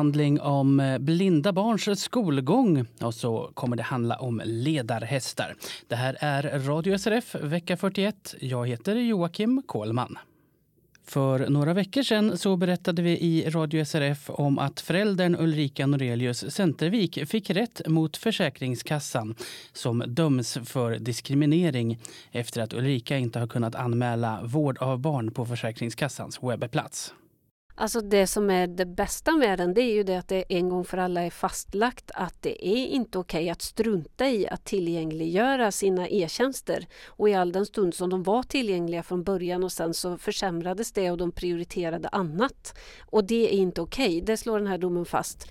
avhandling om blinda barns skolgång och så kommer det handla om ledarhästar. Det här är Radio SRF vecka 41. Jag heter Joakim Kohlman. För några veckor sedan så berättade vi i Radio SRF om att föräldern Ulrika Norelius Centervik fick rätt mot Försäkringskassan som döms för diskriminering efter att Ulrika inte har kunnat anmäla vård av barn på Försäkringskassans webbplats. Alltså det som är det bästa med den, det är ju det att det en gång för alla är fastlagt att det är inte okej att strunta i att tillgängliggöra sina e-tjänster. Och i all den stund som de var tillgängliga från början och sen så försämrades det och de prioriterade annat. Och det är inte okej, det slår den här domen fast.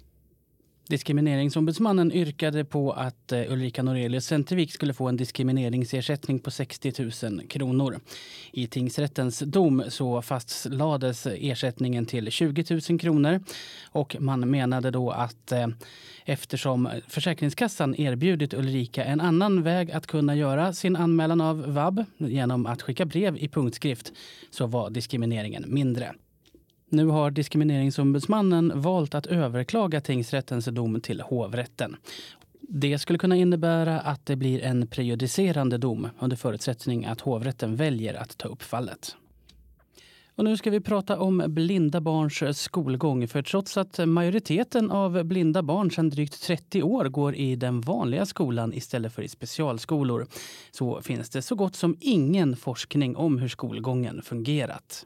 Diskrimineringsombudsmannen yrkade på att Ulrika Norelius Centervik skulle få en diskrimineringsersättning på 60 000 kronor. I tingsrättens dom så fastlades ersättningen till 20 000 kronor och man menade då att eftersom Försäkringskassan erbjudit Ulrika en annan väg att kunna göra sin anmälan av vab genom att skicka brev i punktskrift så var diskrimineringen mindre. Nu har diskrimineringsombudsmannen valt att överklaga tingsrättens dom till hovrätten. Det skulle kunna innebära att det blir en prejudicerande dom under förutsättning att hovrätten väljer att ta upp fallet. Och nu ska vi prata om blinda barns skolgång. För trots att majoriteten av blinda barn sedan drygt 30 år går i den vanliga skolan istället för i specialskolor så finns det så gott som ingen forskning om hur skolgången fungerat.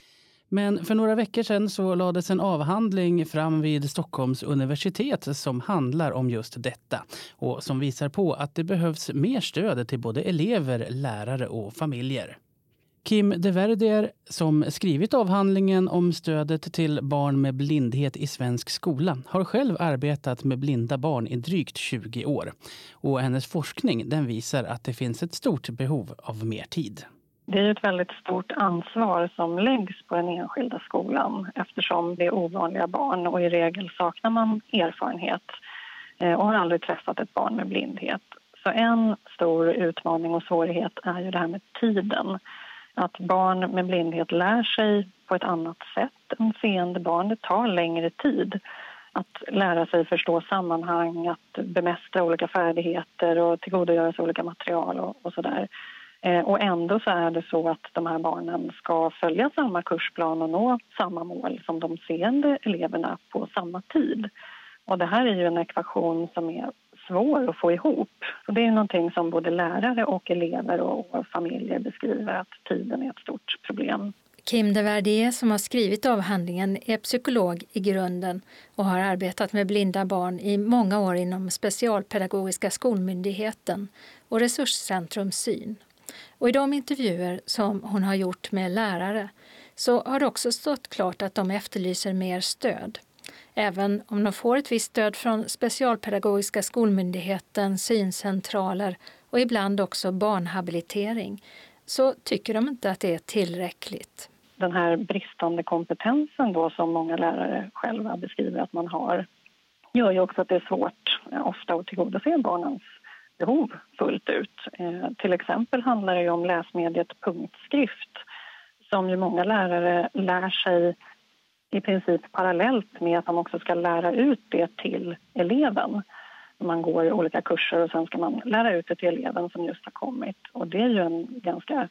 Men för några veckor sedan så lades en avhandling fram vid Stockholms universitet som handlar om just detta och som visar på att det behövs mer stöd till både elever, lärare och familjer. Kim de Verdier, som skrivit avhandlingen om stödet till barn med blindhet i svensk skola, har själv arbetat med blinda barn i drygt 20 år. Och hennes forskning den visar att det finns ett stort behov av mer tid. Det är ett väldigt stort ansvar som läggs på den enskilda skolan eftersom det är ovanliga barn och i regel saknar man erfarenhet och har aldrig träffat ett barn med blindhet. Så en stor utmaning och svårighet är ju det här med tiden. Att barn med blindhet lär sig på ett annat sätt än seende barn. Det tar längre tid att lära sig förstå sammanhang, att bemästra olika färdigheter och tillgodogöra sig olika material och sådär. Och ändå så är det så att de här barnen ska följa samma kursplan och nå samma mål som de seende eleverna på samma tid. Och det här är ju en ekvation som är svår att få ihop. Och det är någonting som både lärare och elever och familjer beskriver att tiden är ett stort problem. Kim de Verdier som har skrivit avhandlingen är psykolog i grunden och har arbetat med blinda barn i många år inom Specialpedagogiska skolmyndigheten och Resurscentrum Syn. Och i de intervjuer som hon har gjort med lärare så har det också stått klart att de efterlyser mer stöd. Även om de får ett visst stöd från Specialpedagogiska skolmyndigheten, syncentraler och ibland också barnhabilitering så tycker de inte att det är tillräckligt. Den här bristande kompetensen då som många lärare själva beskriver att man har gör ju också att det är svårt ofta att tillgodose barnens behov fullt ut. Till exempel handlar det ju om läsmediet punktskrift som ju många lärare lär sig i princip parallellt med att de också ska lära ut det till eleven. Man går olika kurser och sen ska man lära ut det till eleven som just har kommit. Och det är ju en ganska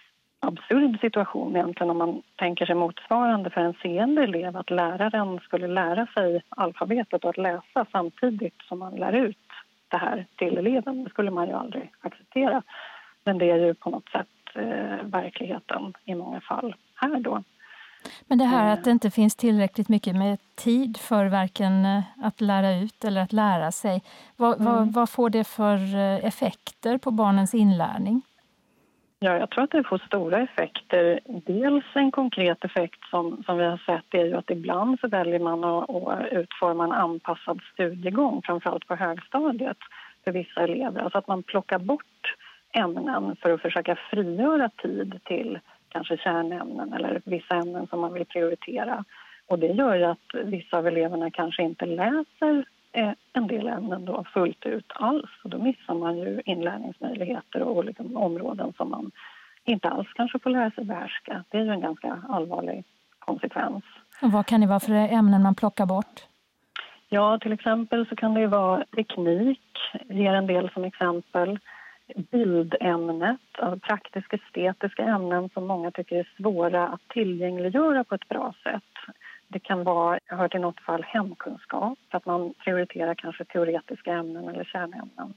absurd situation egentligen om man tänker sig motsvarande för en seende elev att läraren skulle lära sig alfabetet och att läsa samtidigt som man lär ut det här till eleven. Det skulle man ju aldrig acceptera. Men det är ju på något sätt verkligheten i många fall här då. Men det här att det inte finns tillräckligt mycket med tid för varken att lära ut eller att lära sig. Vad får det för effekter på barnens inlärning? Ja, jag tror att det får stora effekter. Dels en konkret effekt som vi har sett är ju att ibland så väljer man att utforma en anpassad studiegång, framförallt på högstadiet för vissa elever. Alltså att man plockar bort ämnen för att försöka frigöra tid till kanske kärnämnen eller vissa ämnen som man vill prioritera. Och det gör ju att vissa av eleverna kanske inte läser en del ämnen då fullt ut alls. Och då missar man ju inlärningsmöjligheter och olika områden som man inte alls kanske får lära sig behärska. Det är ju en ganska allvarlig konsekvens. Och vad kan det vara för ämnen man plockar bort? Ja, till exempel så kan det ju vara teknik, ger en del som exempel. Bildämnet, alltså praktisk-estetiska ämnen som många tycker är svåra att tillgängliggöra på ett bra sätt. Det kan vara, jag har hört i något fall, hemkunskap, att man prioriterar kanske teoretiska ämnen eller kärnämnen.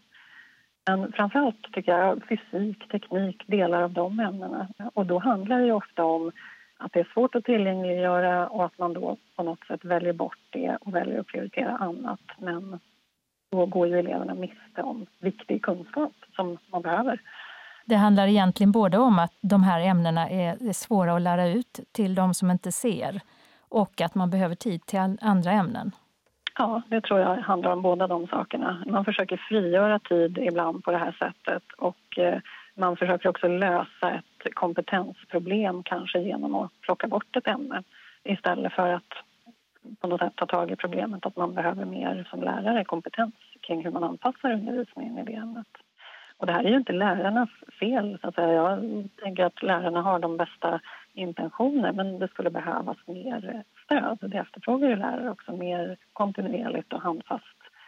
Men framförallt tycker jag fysik, teknik, delar av de ämnena. Och då handlar det ju ofta om att det är svårt att tillgängliggöra och att man då på något sätt väljer bort det och väljer att prioritera annat. Men då går ju eleverna miste om viktig kunskap som man behöver. Det handlar egentligen både om att de här ämnena är svåra att lära ut till de som inte ser och att man behöver tid till andra ämnen. Ja, det tror jag handlar om båda de sakerna. Man försöker frigöra tid ibland på det här sättet och man försöker också lösa ett kompetensproblem kanske genom att plocka bort ett ämne istället för att på något sätt ta tag i problemet att man behöver mer som lärare kompetens kring hur man anpassar undervisningen i det ämnet. Och det här är ju inte lärarnas fel, så att säga. Jag tänker att lärarna har de bästa intentioner, men det skulle behövas mer stöd. Det efterfrågar ju lärare också, mer kontinuerligt och handfast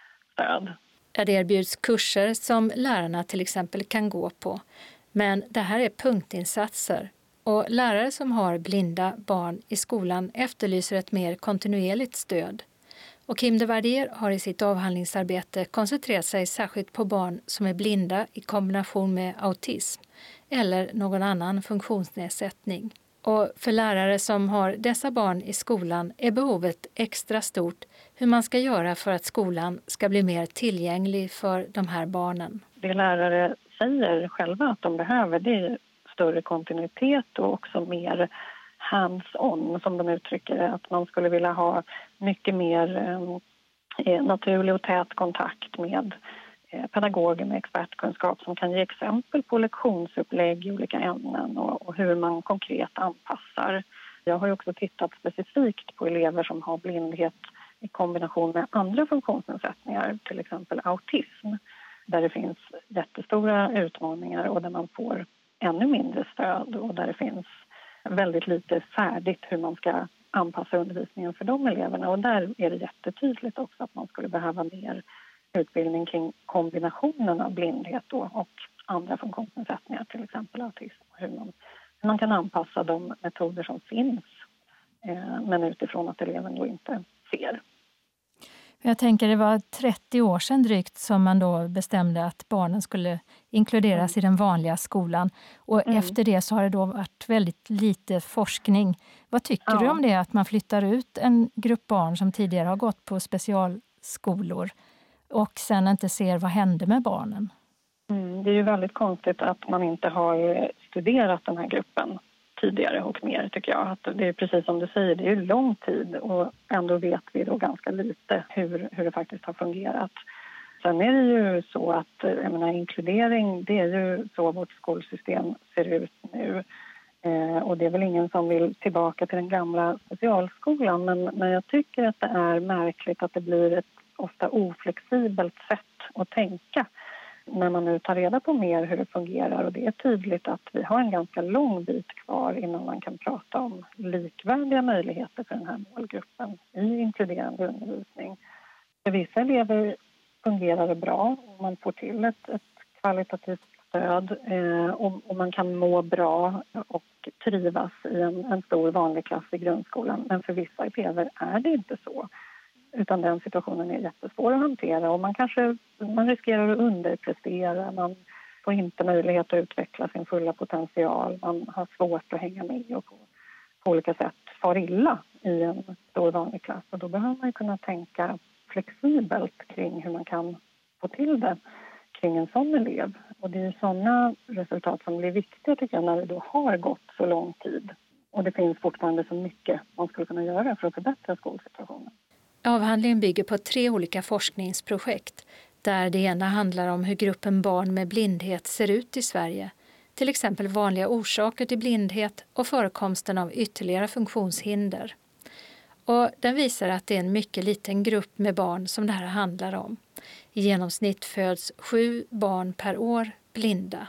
stöd. Det erbjuds kurser som lärarna till exempel kan gå på, men det här är punktinsatser. Och lärare som har blinda barn i skolan efterlyser ett mer kontinuerligt stöd. Och Kim de Vardier har i sitt avhandlingsarbete koncentrerat sig särskilt på barn som är blinda i kombination med autism eller någon annan funktionsnedsättning. Och för lärare som har dessa barn i skolan är behovet extra stort hur man ska göra för att skolan ska bli mer tillgänglig för de här barnen. Det lärare säger själva att de behöver, det är större kontinuitet och också mer hands-on, som de uttrycker det. Att man skulle vilja ha mycket mer naturlig och tät kontakt med pedagoger med expertkunskap som kan ge exempel på lektionsupplägg i olika ämnen och hur man konkret anpassar. Jag har ju också tittat specifikt på elever som har blindhet i kombination med andra funktionsnedsättningar, till exempel autism, där det finns jättestora utmaningar och där man får ännu mindre stöd och där det finns väldigt lite färdigt hur man ska anpassa undervisningen för de eleverna. Och där är det jättetydligt också att man skulle behöva mer utbildning kring kombinationen av blindhet då och andra funktionsnedsättningar, till exempel autism. Hur man kan anpassa de metoder som finns, men utifrån att eleven då inte ser. Jag tänker det var 30 år sedan drygt som man då bestämde att barnen skulle inkluderas i den vanliga skolan. Och efter det så har det då varit väldigt lite forskning. Vad tycker du om det, att man flyttar ut en grupp barn som tidigare har gått på specialskolor och sen inte ser vad hände med barnen? Det är ju väldigt konstigt att man inte har studerat den här gruppen tidigare och mer, tycker jag. Att det är precis som du säger, det är ju lång tid och ändå vet vi då ganska lite hur det faktiskt har fungerat. Sen är det ju så att jag menar, inkludering, det är ju så vårt skolsystem ser ut nu. Och det är väl ingen som vill tillbaka till den gamla specialskolan, men jag tycker att det är märkligt att det blir ett ofta oflexibelt sätt att tänka när man nu tar reda på mer hur det fungerar. Och det är tydligt att vi har en ganska lång bit kvar innan man kan prata om likvärdiga möjligheter för den här målgruppen i inkluderande undervisning. För vissa elever fungerar det bra och man får till ett kvalitativt stöd och man kan må bra och trivas i en stor vanlig klass i grundskolan. Men för vissa elever är det inte så. Utan den situationen är jättesvår att hantera och man riskerar att underprestera, man får inte möjlighet att utveckla sin fulla potential, man har svårt att hänga med och på olika sätt far illa i en stor vanlig klass. Och då behöver man kunna tänka flexibelt kring hur man kan få till det kring en sån elev. Och det är sådana resultat som blir viktiga, tycker jag, när det då har gått så lång tid. Och det finns fortfarande så mycket man skulle kunna göra för att förbättra skolsituationen. Avhandlingen bygger på 3 olika forskningsprojekt där det ena handlar om hur gruppen barn med blindhet ser ut i Sverige, till exempel vanliga orsaker till blindhet och förekomsten av ytterligare funktionshinder. Och den visar att det är en mycket liten grupp med barn som det här handlar om. I genomsnitt föds 7 barn per år blinda.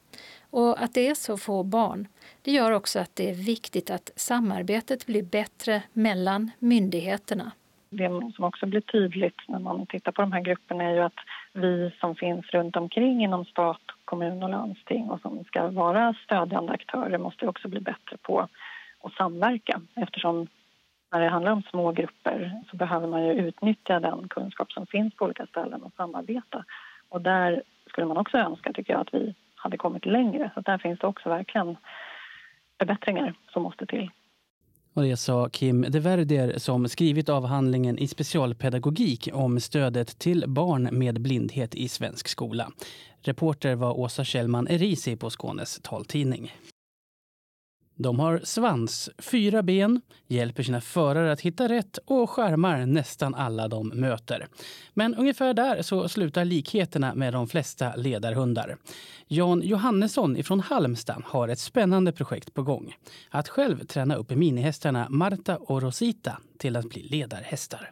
Och att det är så få barn, det gör också att det är viktigt att samarbetet blir bättre mellan myndigheterna. det som också blir tydligt när man tittar på de här grupperna är ju att vi som finns runt omkring inom stat, kommun och landsting och som ska vara stödjande aktörer måste också bli bättre på att samverka. Eftersom när det handlar om små grupper så behöver man ju utnyttja den kunskap som finns på olika ställen och samarbeta. Och där skulle man också önska, tycker jag, att vi hade kommit längre. Så där finns det också verkligen förbättringar som måste till. Och det sa Kim de Verder som skrivit avhandlingen i specialpedagogik om stödet till barn med blindhet i svensk skola. Reporter var Åsa Kjellman Erisi på Skånes taltidning. De har svans, 4 ben, hjälper sina förare att hitta rätt och skärmar nästan alla de möter. Men ungefär där så slutar likheterna med de flesta ledarhundar. Jan Johannesson från Halmstad har ett spännande projekt på gång. Att själv träna upp minihästarna Marta och Rosita till att bli ledarhästar.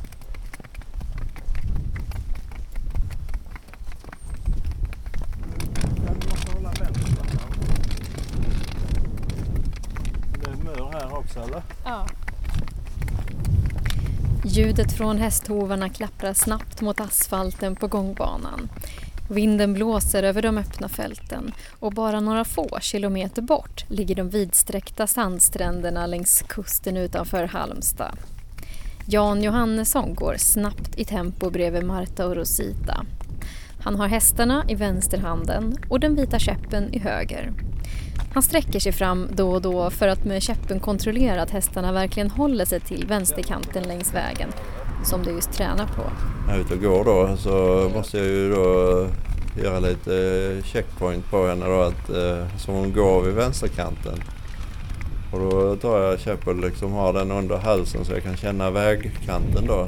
Här också, eller? Ja. Ljudet från hästhovarna klapprar snabbt mot asfalten på gångbanan. Vinden blåser över de öppna fälten och bara några få kilometer bort ligger de vidsträckta sandstränderna längs kusten utanför Halmstad. Jan Johannesson går snabbt i tempo bredvid Marta och Rosita. Han har hästarna i vänsterhanden och den vita käppen i höger. Han sträcker sig fram då och då för att med käppen kontrollera att hästarna verkligen håller sig till vänsterkanten längs vägen, som de just tränar på. När jag är ute och går då så måste jag ju då göra lite checkpoint på henne då, att som hon går vid vänsterkanten. Och då tar jag käppen och liksom har den under halsen så jag kan känna vägkanten då.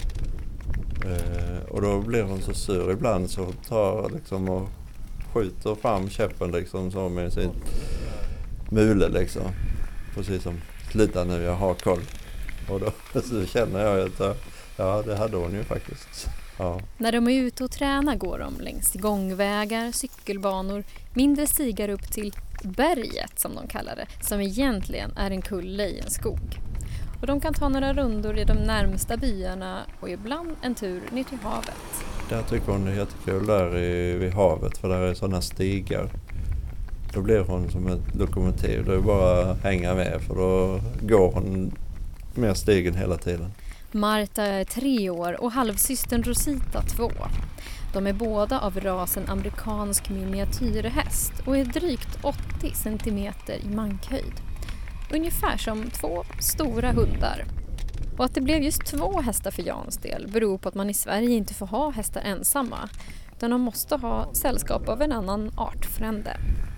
Och då blir hon så sur ibland så tar liksom och skjuter fram käppen liksom som med sin mule liksom. Precis som sluta nu, jag har koll. Och då så känner jag att ja, det hade hon ju faktiskt. Ja. När de är ute och tränar går de längs gångvägar, cykelbanor, mindre stigar upp till berget som de kallar det, som egentligen är en kulle i en skog. Och de kan ta några rundor i de närmsta byarna och ibland en tur ner till havet. Där tycker hon det är jättekul där vid havet för där är sådana stigar. Då blir hon som ett lokomotiv. Det är bara att hänga med för då går hon med stigen hela tiden. Marta är 3 år och halvsystern Rosita 2. De är båda av rasen amerikansk miniatyrhäst och är drygt 80 centimeter i mankhöjd. Ungefär som 2 stora hundar. Och att det blev just 2 hästar för Jans del beror på att man i Sverige inte får ha hästar ensamma, utan de måste ha sällskap av en annan artfrände.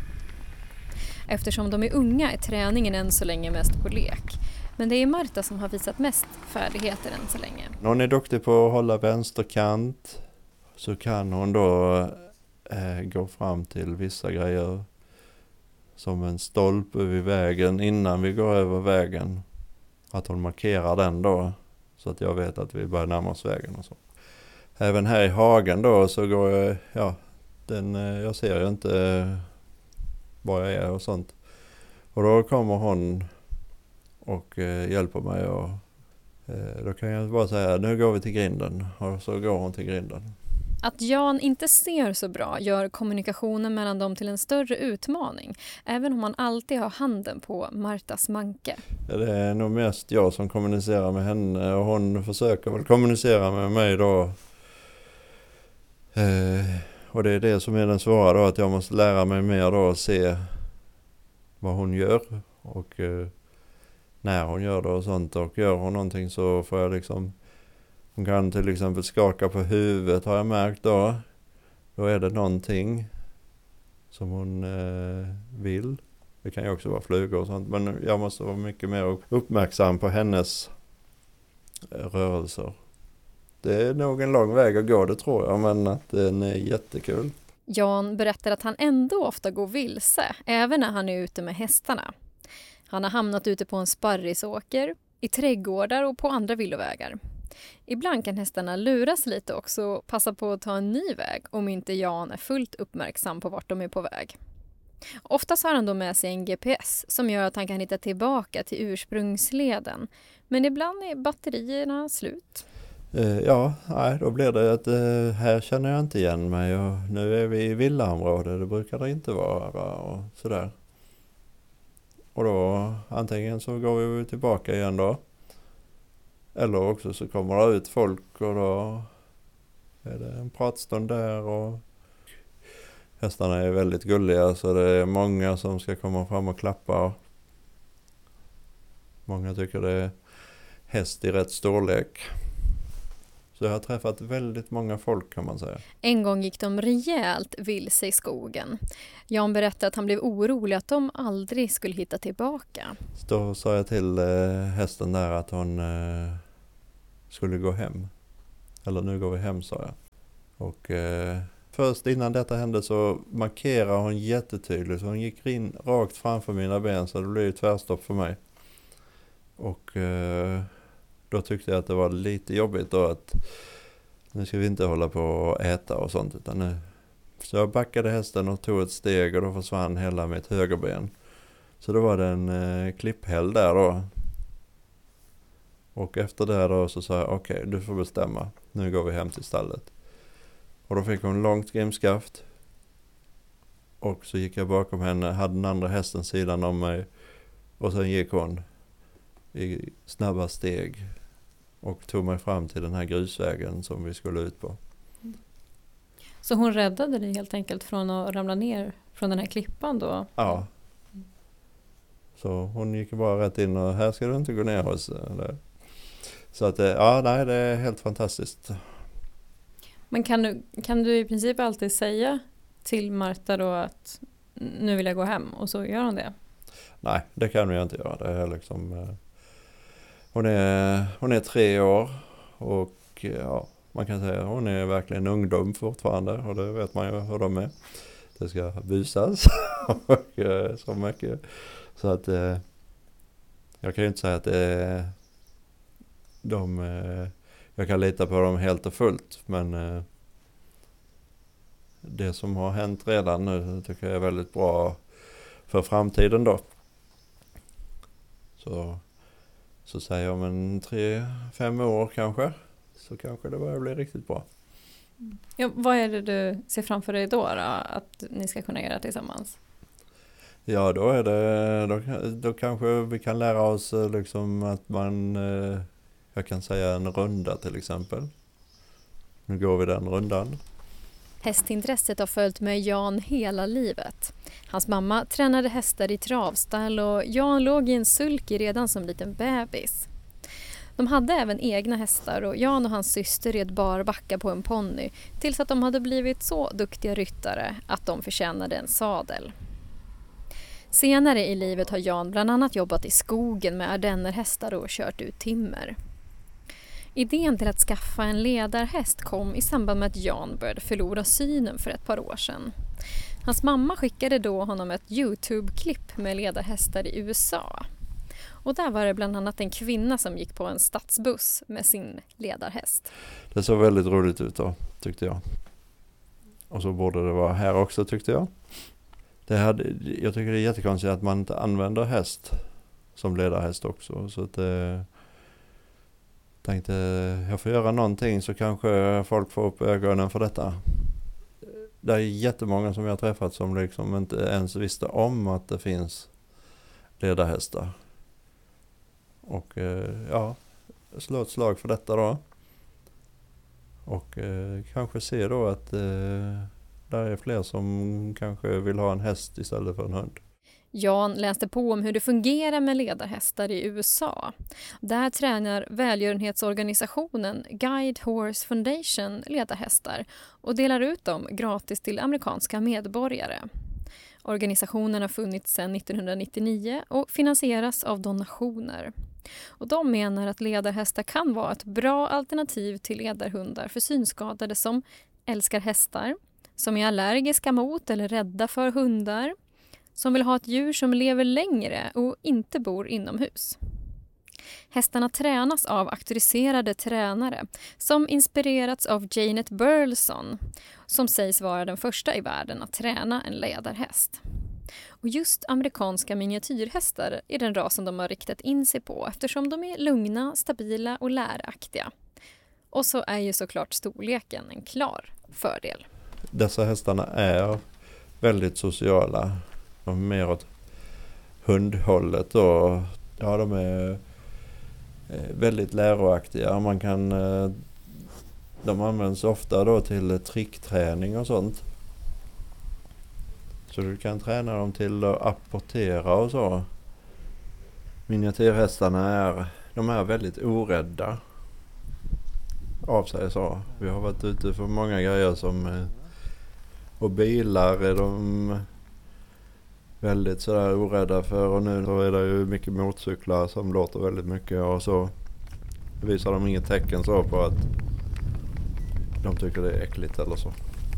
Eftersom de är unga är träningen än så länge mest på lek. Men det är Marta som har visat mest färdigheter än så länge. När hon är duktig på att hålla vänsterkant så kan hon då gå fram till vissa grejer som en stolpe vid vägen innan vi går över vägen. Att hon markerar den då så att jag vet att vi börjar närma oss vägen och så. Även här i hagen då så går jag, jag ser ju inte var jag är och sånt. Och då kommer hon och hjälper mig och då kan jag bara säga nu går vi till grinden och så går hon till grinden. Att Jan inte ser så bra gör kommunikationen mellan dem till en större utmaning, även om man alltid har handen på Martas manke. Det är nog mest jag som kommunicerar med henne och hon försöker väl kommunicera med mig då. Och det är det som är den svåra då, att jag måste lära mig mer då och se vad hon gör och när hon gör det och sånt. Och gör hon någonting så får jag liksom, hon kan till exempel skaka på huvudet har jag märkt då. Då är det någonting som hon vill. Det kan ju också vara flugor och sånt. Men jag måste vara mycket mer uppmärksam på hennes rörelser. Det är nog en lång väg att gå, det tror jag. Men att den är jättekul. Jan berättar att han ändå ofta går vilse, även när han är ute med hästarna. Han har hamnat ute på en sparrisåker, i trädgårdar och på andra villovägar. Ibland kan hästarna luras lite också och passa på att ta en ny väg om inte Jan är fullt uppmärksam på vart de är på väg. Ofta har han då med sig en GPS som gör att han kan hitta tillbaka till ursprungsleden. Men ibland är batterierna slut. Då blir det att här känner jag inte igen mig och nu är vi i villaområde, det brukar det inte vara och sådär. Och då antingen så går vi tillbaka igen då. Eller också så kommer det ut folk och då är det en pratstund där och hästarna är väldigt gulliga så det är många som ska komma fram och klappa. Många tycker det är häst i rätt storlek. Så jag har träffat väldigt många folk kan man säga. En gång gick de rejält vilse i skogen. Jan berättade att han blev orolig att de aldrig skulle hitta tillbaka. Då sa jag till hästen där att hon skulle gå hem. Eller nu går vi hem, sa jag. Och först innan detta hände så markerade hon jättetydligt. Så hon gick in rakt framför mina ben så det blev tvärstopp för mig. Och då tyckte jag att det var lite jobbigt då att nu ska vi inte hålla på och äta och sånt utan nu. Så jag backade hästen och tog ett steg och då försvann hela mitt högerben. Så då var det en klipphäll där då. Och efter det då så sa jag okej, du får bestämma. Nu går vi hem till stallet. Och då fick hon långt grimskaft. Och så gick jag bakom henne, hade den andra hästen sidan om mig. Och sen gick hon i snabba steg och tog mig fram till den här grusvägen som vi skulle ut på. Så hon räddade dig helt enkelt från att ramla ner från den här klippan då? Ja. Så hon gick bara rätt in och här ska du inte gå ner hos. Så att det är helt fantastiskt. Men kan du i princip alltid säga till Marta då att nu vill jag gå hem och så gör hon det? Nej, det kan jag inte göra. Det är liksom, hon är 3 år och ja, man kan säga hon är verkligen ungdom fortfarande och det vet man ju hur de är. Det ska busas och så mycket. Så att jag kan ju inte säga att jag kan lita på dem helt och fullt, men det som har hänt redan nu tycker jag är väldigt bra för framtiden då. Så säger jag om 3-5 år kanske, så kanske det börjar bli riktigt bra. Ja, vad är det du ser framför dig då att ni ska kunna göra tillsammans? Ja, då är det då kanske vi kan lära oss liksom att jag kan säga en runda till exempel. Nu går vi den rundan. Hästintresset har följt med Jan hela livet. Hans mamma tränade hästar i travstall och Jan låg i en sulky redan som liten bebis. De hade även egna hästar och Jan och hans syster red barbacka på en ponny tills att de hade blivit så duktiga ryttare att de förtjänade en sadel. Senare i livet har Jan bland annat jobbat i skogen med ardennerhästar och kört ut timmer. Idén till att skaffa en ledarhäst kom i samband med att Jan började förlora synen för ett par år sedan. Hans mamma skickade då honom ett YouTube-klipp med ledarhästar i USA. Och där var det bland annat en kvinna som gick på en stadsbuss med sin ledarhäst. Det såg väldigt roligt ut då, tyckte jag. Och så borde det vara här också, tyckte jag. Jag tycker det är jättekonstigt att man inte använder häst som ledarhäst också. Så att tänkte jag får göra någonting så kanske folk får upp ögonen för detta. Det är jättemånga som jag har träffat som liksom inte ens visste om att det finns ledarhästar. Och slå ett slag för detta då. Och kanske se då att där är fler som kanske vill ha en häst istället för en hund. Jan läste på om hur det fungerar med ledarhästar i USA. Där tränar välgörenhetsorganisationen Guide Horse Foundation ledarhästar och delar ut dem gratis till amerikanska medborgare. Organisationen har funnits sedan 1999 och finansieras av donationer. Och de menar att ledarhästar kan vara ett bra alternativ till ledarhundar för synskadade som älskar hästar, som är allergiska mot eller rädda för hundar, som vill ha ett djur som lever längre och inte bor inomhus. Hästarna tränas av auktoriserade tränare som inspirerats av Janet Burleson, som sägs vara den första i världen att träna en ledarhäst. Och just amerikanska miniatyrhästar är den rasen de har riktat in sig på eftersom de är lugna, stabila och läraktiga. Och så är ju såklart storleken en klar fördel. Dessa hästarna är väldigt sociala. De är mer åt hundhållet och ja, de är väldigt läroaktiga. De används ofta då till trickträning och sånt. Så du kan träna dem till att apportera och så. Miniatyrhästarna är väldigt orädda av sig så. Vi har varit ute för många grejer och bilar är de väldigt sådär orädda för, och nu så är det ju mycket motorcyklar som låter väldigt mycket och så visar de inget tecken så på att de tycker det är äckligt eller så.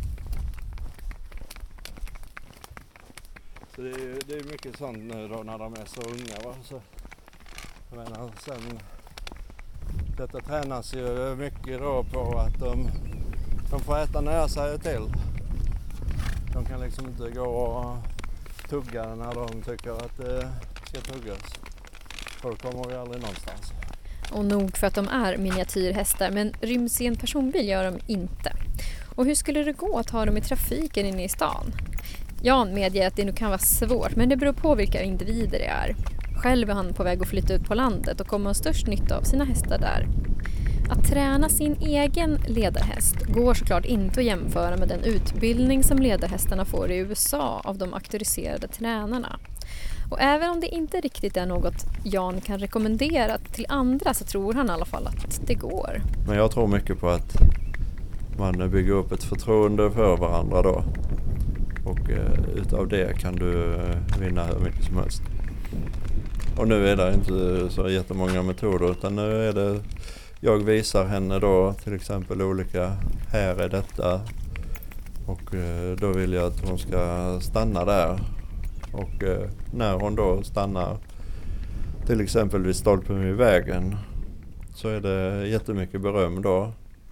Så det är mycket sånt nu då när de är så unga, va? Så, jag menar, sen detta tränas ju mycket då på att de får äta nära sig till. De kan liksom inte gå och tugga när de tycker att det ska tuggas. För då kommer vi aldrig någonstans. Och nog för att de är miniatyrhästar, men ryms i en personbil gör de inte. Och hur skulle det gå att ha dem i trafiken inne i stan? Jan medger att det nog kan vara svårt, men det beror på vilka individer det är. Själv är han på väg att flytta ut på landet och kommer ha störst nytta av sina hästar där. Att träna sin egen ledarhäst går såklart inte att jämföra med den utbildning som ledarhästarna får i USA av de auktoriserade tränarna. Och även om det inte riktigt är något Jan kan rekommendera till andra så tror han i alla fall att det går. Men jag tror mycket på att man bygger upp ett förtroende för varandra då. Och utav det kan du vinna hur mycket som helst. Och nu är det inte så jättemånga metoder, utan nu är det, jag visar henne då till exempel olika, här är detta, och då vill jag att hon ska stanna där. Och när hon då stannar till exempel vid stolpen vid vägen så är det jättemycket beröm då.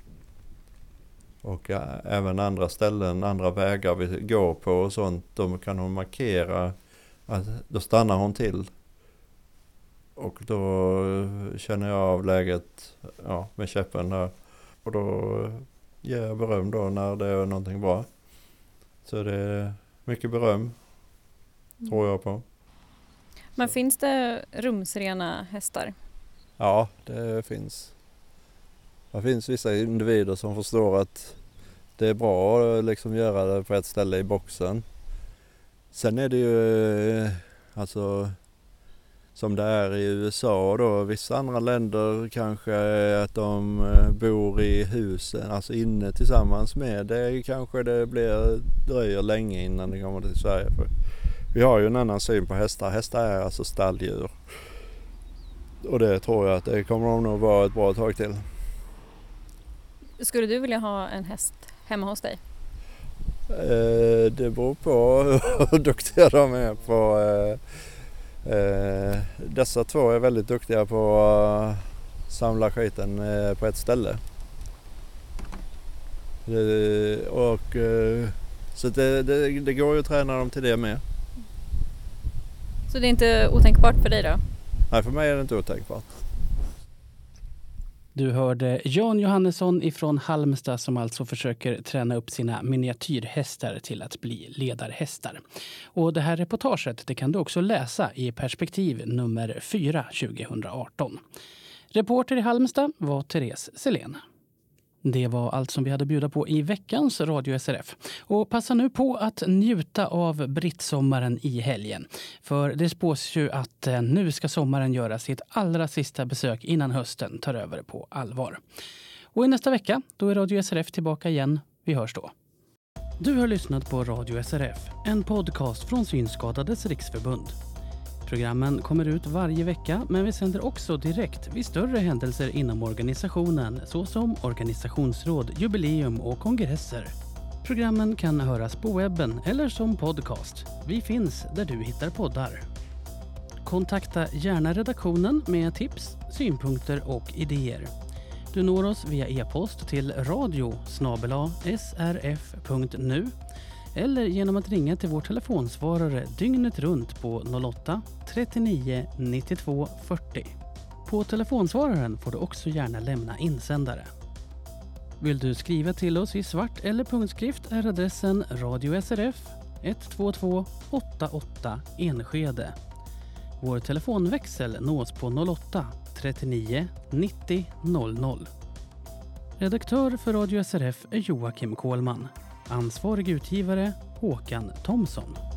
Och även andra ställen, andra vägar vi går på och sånt, då kan hon markera att då stannar hon till. Och då känner jag av läget med käppen där. Och då ger jag beröm då när det är någonting bra. Så det är mycket beröm, tror jag på. Men finns det rumsrena hästar? Ja, det finns. Det finns vissa individer som förstår att det är bra att liksom göra det på ett ställe i boxen. Sen är det ju alltså som det är i USA då, vissa andra länder kanske att de bor i husen, alltså inne tillsammans med. Det kanske det dröjer länge innan det kommer till Sverige. För vi har ju en annan syn på hästar. Hästar är alltså stalldjur. Och det tror jag att det kommer nog vara ett bra tag till. Skulle du vilja ha en häst hemma hos dig? Det beror på hur duktiga de är på. Dessa två är väldigt duktiga på att samla skiten på ett ställe. Så det går ju att träna dem till det med. Så det är inte otänkbart för dig då? Nej, för mig är det inte otänkbart. Du hörde Jan Johannesson ifrån Halmstad som alltså försöker träna upp sina miniatyrhästar till att bli ledarhästar. Och det här reportaget det kan du också läsa i Perspektiv nummer 4 2018. Reporter i Halmstad var Therese Selén. Det var allt som vi hade bjuda på i veckans Radio SRF. Och passa nu på att njuta av brittsommaren i helgen. För det spås ju att nu ska sommaren göra sitt allra sista besök innan hösten tar över på allvar. Och i nästa vecka, då är Radio SRF tillbaka igen. Vi hörs då. Du har lyssnat på Radio SRF, en podcast från Synskadades riksförbund. Programmen kommer ut varje vecka, men vi sänder också direkt vid större händelser inom organisationen såsom organisationsråd, jubileum och kongresser. Programmen kan höras på webben eller som podcast. Vi finns där du hittar poddar. Kontakta gärna redaktionen med tips, synpunkter och idéer. Du når oss via e-post till radio@srf.nu eller genom att ringa till vår telefonsvarare dygnet runt på 08 39 92 40. På telefonsvararen får du också gärna lämna insändare. Vill du skriva till oss i svart eller punktskrift är adressen Radio SRF 122 88 Enskede. Vår telefonväxel nås på 08 39 90 00. Redaktör för Radio SRF är Joakim Kohlman. Ansvarig utgivare Håkan Thomsson.